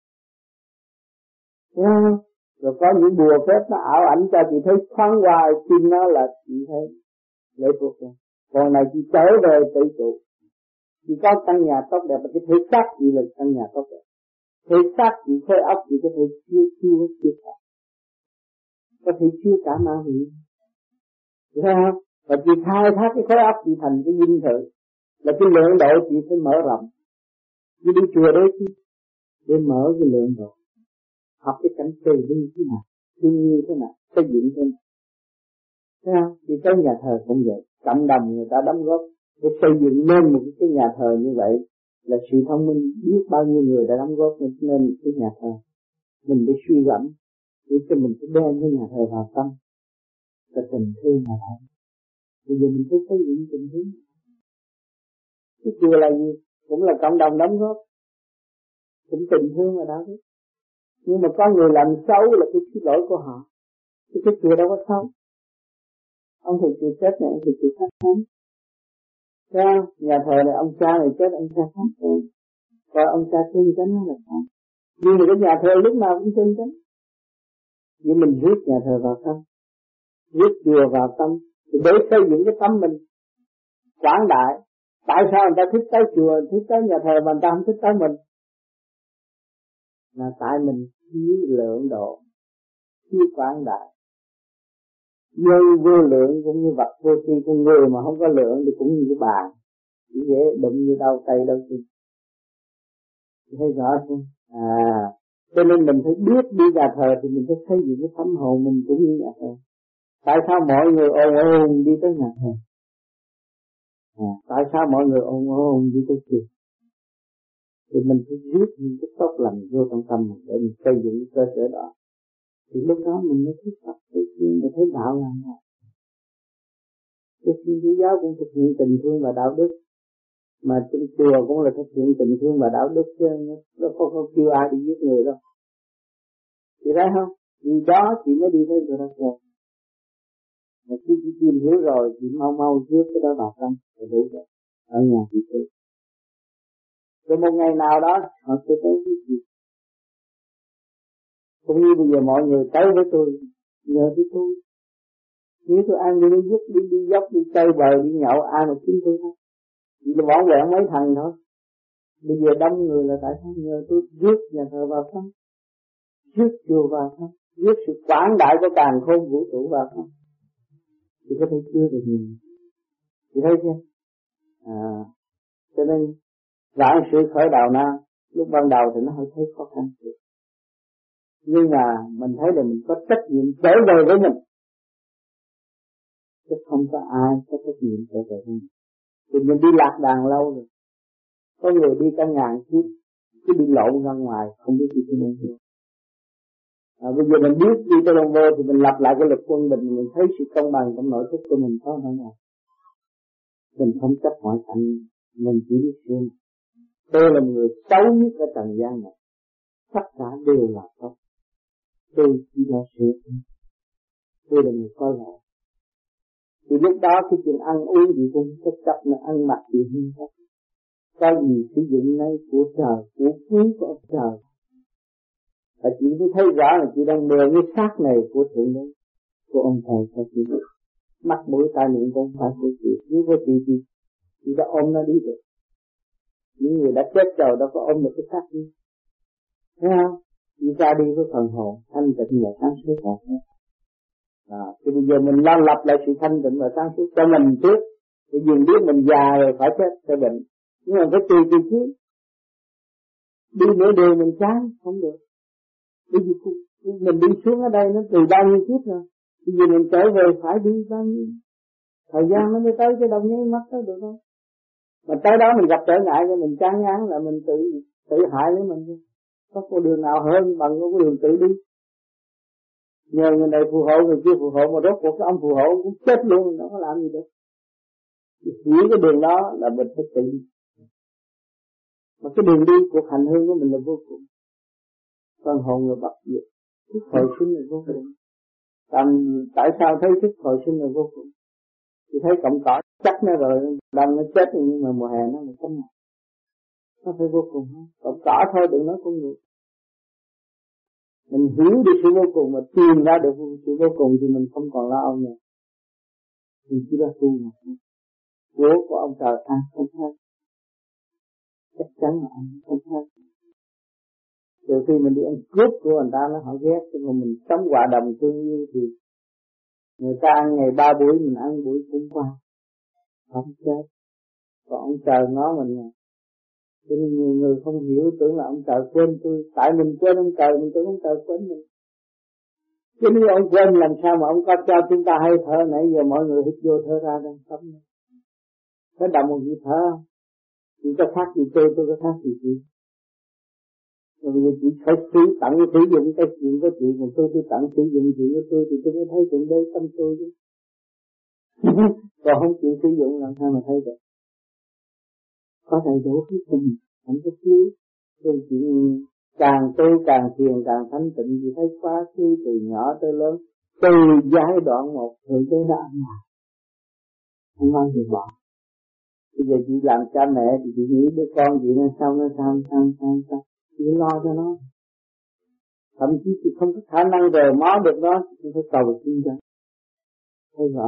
Yeah. Rồi có những bùa phép nó ảo ảnh cho chị thấy thoáng qua, tin nó là chị thấy lễ thuộc rồi. Còn này chị trở về tự chủ. Chị có căn nhà tốt đẹp và cái thể xác chị là căn nhà tốt đẹp. Thể xác chị, khối óc chị có thể chưa chưa chưa cả. Có thể chưa cả ma hủy. Thấy không? Và chị khai thác cái khối óc chị thành cái dinh thự. Là cái lượng độ chị phải mở rộng. Chị đi chùa đấy chứ. Để mở cái lượng độ. Học cái cảnh từ bi thế nào, thương yêu thế nào, xây dựng thế nào. Thấy không? Thì tới nhà thờ cũng vậy, cộng đồng người ta đóng góp để xây dựng nên một cái nhà thờ như vậy là sự thông minh, biết bao nhiêu người đã đóng góp nên một cái nhà thờ. Mình phải suy gẫm để cho mình phải đem cái nhà thờ vào tâm, và tình thương mà thôi. Bây giờ mình phải xây dựng tình thương. Cái chùa là gì? Cũng là cộng đồng đóng góp, cũng tình thương mà đó đấy. Nhưng mà có người làm xấu là cái cái lỗi của họ. Cái cái chùa đâu có xấu. Ông thầy chùa chết này, ông thầy chùa khác hết. Sao? Nhà thờ này ông cha này chết, ông cha khác hết. Còn ông cha chân chánh là sao? Nhưng mà cái nhà thờ lúc nào cũng chân chánh. Nhưng mình rước nhà thờ vào tâm, rước chùa vào tâm, để xây dựng cái tâm mình quảng đại. Tại sao người ta thích tới chùa, thích tới nhà thờ mà người ta không thích tới mình? Là tại mình thiếu lượng độ, thiếu quảng đại. Nhân vô lượng cũng như vật vô tri, con người mà không có lượng thì cũng như cái bàn, chỉ dễ đụng như đâu tay đâu chân. Thấy rõ không? À, cho nên mình phải biết đi nhà thờ thì mình phải xây dựng cái tâm hồn mình cũng như nhà thờ. Tại sao mọi người ồn ồn đi tới nhà thờ? À, tại sao mọi người ồn ồn đi tới chùa? Thì mình phải rút những cái tốt lành vô trong tâm mình để mình xây dựng cái cơ sở đó. Thì lúc đó mình mới thấy Phật, thấy Thiên, mới thấy đạo là nào. Cái Thiên Chúa giáo cũng thực hiện tình thương và đạo đức. Mà trong chùa cũng là thực hiện tình thương và đạo đức chứ nó không có kêu ai đi giết người đâu. Chị thấy không? Vì đó chị mới đi tới chỗ đó rồi. Mà khi chị tìm hiểu rồi chị mau mau rước cái đó vào tâm rồi đủ rồi. Ở nhà chị tu. Rồi một ngày nào đó họ sẽ tới với chị. Cũng như bây giờ mọi người tới với tôi nhờ tôi tu. Nếu tôi ăn đi đi dốc đi đi dốc đi chơi bờ đi nhậu ai mà kiếm tôi không? Chỉ là bỏ vẹn mấy thằng thôi. Bây giờ đông người là tại sao nhờ tôi rước nhà thờ vào thăm, rước chùa vào thăm, rước sự quảng đại của càn khôn vũ trụ vào thăm. Chị có thấy chưa được nhiều? Chị thấy chưa? À, cho nên vạn sự khởi đầu na, lúc ban đầu thì nó hơi thấy khó khăn. Nhưng mà mình thấy là mình có trách nhiệm trở về với mình. Chứ không có ai có trách nhiệm trở về với mình. Thì mình đi lạc đàn lâu rồi. Có người đi cả ngàn kiếp, cứ đi lộn ra ngoài, không biết gì cho nên gì. À, bây giờ mình biết đi tới đồng vô thì mình lập lại cái lực quân bình, mình thấy sự công bằng trong nội thức của mình có thế nào. Mình không chấp mọi cảnh, mình chỉ biết xem. Tôi là người xấu nhất ở trần gian này. Tất cả đều là tốt. Tôi chỉ là sửa. Tôi là người có lỗi. Thì lúc đó khi chuyện ăn uống gì cũng có chấp, nó ăn mặc gì không có. Có gì sử dụng này của trời, của quý của ông trời. Và chị cũng thấy rõ là chị đang đeo cái xác này của Thượng Đế, của ông trời cho chị. Mắt mũi tai miệng cũng phải của chị. Nếu có chị thì chị đã ôm nó đi được. Những người đã chết rồi đâu có ôm được cái xác đi. Thấy không? Chị ra đi với phần hồn, thanh tịnh và sáng suốt hồn. À, thì bây giờ mình lo lập lại sự thanh tịnh và sáng suốt cho mình trước. Thì dừng biết mình già rồi phải chết, phải bệnh. Nhưng mà phải tùy tùy chứ. Đi nửa đường mình chán, không được. Bây giờ mình đi xuống ở đây nó từ bao nhiêu kiếp rồi. Bây giờ mình trở về phải đi bao nhiêu. Thời gian nó mới tới chứ đâu nháy mắt tới được không. Mà tới đó mình gặp trở ngại cho mình chán ngán là mình tự tự hại lấy mình. Có con đường nào hơn bằng cái đường tự đi. Nhờ người này phù hộ, người kia phù hộ, mà rốt cuộc cái ông phù hộ cũng chết luôn, nó có làm gì được. Chỉ cái đường đó là mình phải tự đi. Mà cái đường đi của hành hương của mình là vô cùng. Phần hồn là bất diệt, thức hồi sinh là vô cùng. Tại, tại sao thấy thức hồi sinh là vô cùng? Chỉ thấy cọng cỏ chắc nó rồi, đông nó chết nhưng mà mùa hè nó là sống lại. Nó phải vô cùng hết. Cọng cỏ thôi đừng nói con người. Mình hiểu được sự vô cùng mà tìm ra được sự vô cùng thì mình không còn lo âu nữa. Mình chỉ là tu mà. Của của ông trời ăn không hết. Chắc chắn là ăn không hết. Từ khi mình đi ăn cướp của người ta nó họ ghét, nhưng mà mình sống hòa đồng thương yêu thì người ta ăn ngày ba buổi mình ăn buổi cũng qua. Không chết. Còn ông trời ngó mình nè. Cho nên nhiều người không hiểu tưởng là ông trời quên tôi. Tại mình quên ông trời, mình tưởng ông trời quên mình. Chứ nếu ông quên làm sao mà ông có cho chúng ta hay thở. Nãy giờ mọi người hít vô thở ra đang sống. Có động một gì thở không? Chị có khác gì tôi, tôi có khác gì chị. Rồi bây giờ chị phải sử tận sử dụng cái chuyện của chị. Còn tôi tôi tận sử dụng chuyện của tôi thì tôi mới thấy Thượng Đế tâm tôi chứ. Còn không chịu sử dụng làm sao mà thấy được. Có đầy đủ hết mình, không có thiếu. Nên chuyện càng tu càng thiền càng thanh tịnh thì thấy quá khứ từ nhỏ tới lớn. Từ giai đoạn một Thượng Đế đã ăn lại. Không bao giờ bỏ. Bây giờ chị làm cha mẹ thì chị nghĩ đứa con chị nó sao nó sao sao sao sao. Chị lo cho nó. Thậm chí chị không có khả năng rời mó được nó, chị phải cầu xin cho. Thấy rõ.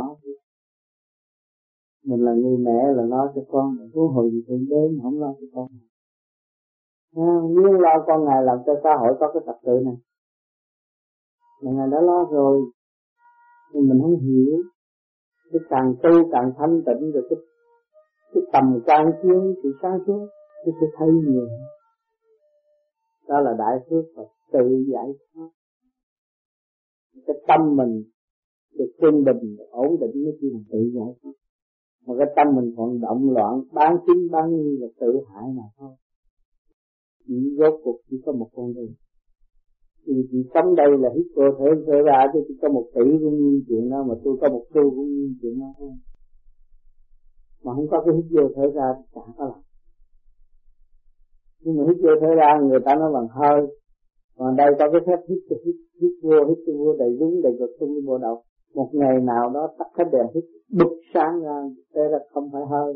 Mình là người mẹ là lo cho con, huống hồ gì Thượng Đế mà không lo cho con. À, nếu lo con Ngài làm cho xã hội có cái trật tự này. Mà Ngài đã lo rồi, nhưng mình không hiểu. Cái càng tu càng thanh tịnh rồi cái, cái tầm quan chiếu, sự sáng suốt, cái sẽ thấy nhiều. Đó là đại phước và tự giải thoát. Cái tâm mình được yên bình, ổn định mới chỉ là tự giải thoát. Mà cái tâm mình còn động loạn, bán chính bán nghi là tự hại mà thôi. chỉ rốt cuộc chỉ có một con đường. Thì chỉ sống đây là hít vô thở thở ra, chứ chỉ có một tỷ cũng nhiên chuyện đó, mà tôi có một xu cũng nhiên chuyện đó thôi. Mà không có cái hít vô thở ra thì chẳng có làm. Nhưng mà hít vô thở ra người ta nói bằng hơi, còn đây có cái phép hít hít hít vô hít vô đầy đúng đầy cực trong cái bộ đầu. Một ngày nào đó tắt hết đèn hít bực sáng ra, thế là không phải hơi,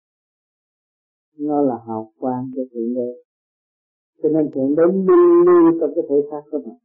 nó là hào quang cho thượng đế. Cho nên thượng đế lưu lưu trong cái thể xác của mình,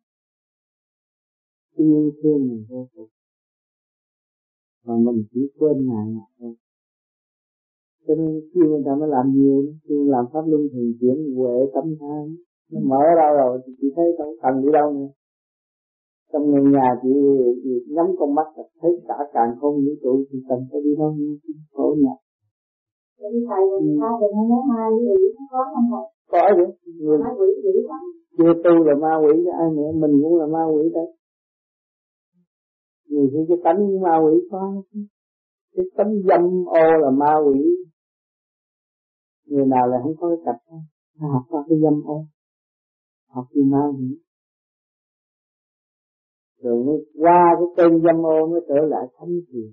yêu thương mình vô cùng, và mình chỉ quên ngài mà thôi. Cho nên khi người ta mới làm nhiều, khi làm pháp luân thường chuyển huệ tâm thái, nó mở ra rồi thì chị thấy không cần đi đâu nữa. Trong người nhà chị, chị nhắm con mắt thấy cả càng không vũ trụ thì cần phải đi đâu nữa, khổ nhọc. Vậy thầy rồi ừ. Hai rồi nói hai quỷ nó có không thầy? Có chứ. Người ma quỷ quỷ lắm. Chưa tu là ma quỷ chứ ai nữa, mình cũng là ma quỷ đấy. Nhiều khi cái tánh ma quỷ có, cái tánh dâm ô là ma quỷ. Người nào là không có cái cặp thôi, học qua cái dâm ô, học gì ma quỷ. Rồi mới qua cái cơn dâm ô mới trở lại thánh thiện.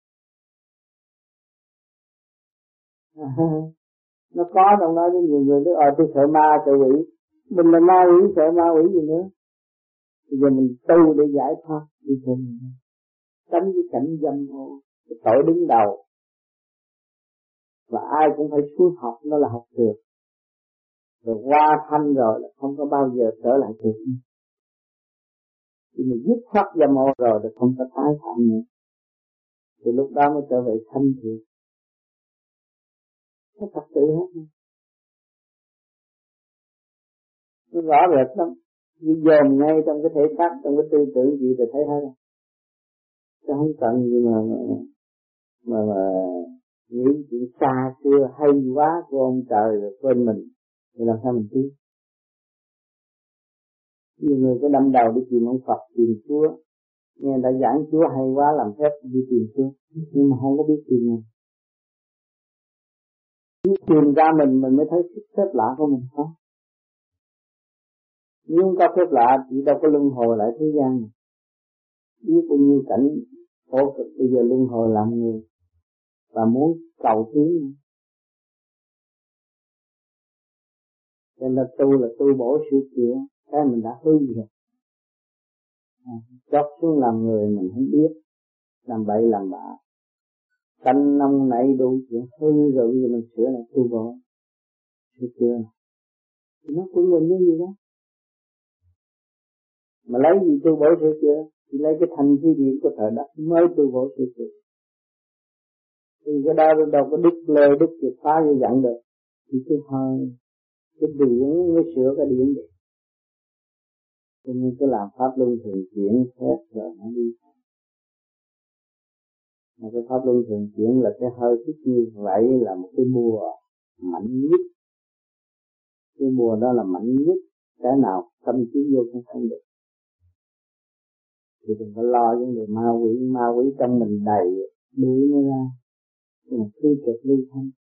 À, nó có trong đó chứ nhiều người nói ờ tôi sợ ma sợ quỷ, mình là ma quỷ sợ ma quỷ gì nữa. Bây giờ mình tu để giải thoát đi cho mình tránh cái cảnh dâm ô, cái tội đứng đầu, và ai cũng phải xuống học, nó là học được rồi qua thanh rồi là không có bao giờ trở lại được. Khi mình dứt khoát dâm ô rồi thì không có tái phạm nữa, thì lúc đó mới trở về thanh thiện. Nó thật sự hết. Nó rõ rệt lắm. Như dồn ngay trong cái thể xác, trong cái tư tưởng gì thì thấy hết. Chứ không cần gì mà mà, mà, mà nghĩ chuyện xa xưa hay quá của ông trời rồi quên mình. Thì làm sao mình biết? Nhiều người có đâm đầu đi tìm ông Phật, tìm Chúa. Nghe đã giảng Chúa hay quá làm phép đi tìm Chúa. Nhưng mà không có biết tìm mình. Tìm ra mình, mình mới thấy phép lạ của mình không? Nhưng có phép lạ chỉ đâu có luân hồi lại thế gian. Biết bao nhiêu cảnh khổ cực bây giờ luân hồi làm người và muốn cầu tiến. Cho nên là tu là tu bổ sửa chữa cái mình đã hư rồi. À, chót xuống làm người mình không biết, làm bậy làm bạ, canh nông nảy đủ chuyện hư rồi bây giờ mình sửa lại tu bổ sửa chữa. Thì nó cũng gần như gì đó. Mà lấy gì tu bổ sửa chữa? Chỉ lấy cái thanh khí điển của thời đất mới tu bổ sửa chữa. Thì cái đó đâu có đứt lê đứt chìa phá như dặn được. Thì cái hơi cái điển mới sửa cái điển được. Cho nên cái làm pháp luân thường chuyển xét rồi nó đi. Mà cái pháp luân thường chuyển là cái hơi thích như vậy là một cái bùa mạnh nhất. Cái bùa đó là mạnh nhất, cái nào tâm trí vô cũng không được. Thì đừng có lo vấn đề ma quỷ, ma quỷ trong mình đầy đuổi nó ra. Nhưng mà cứ trực ly thanh,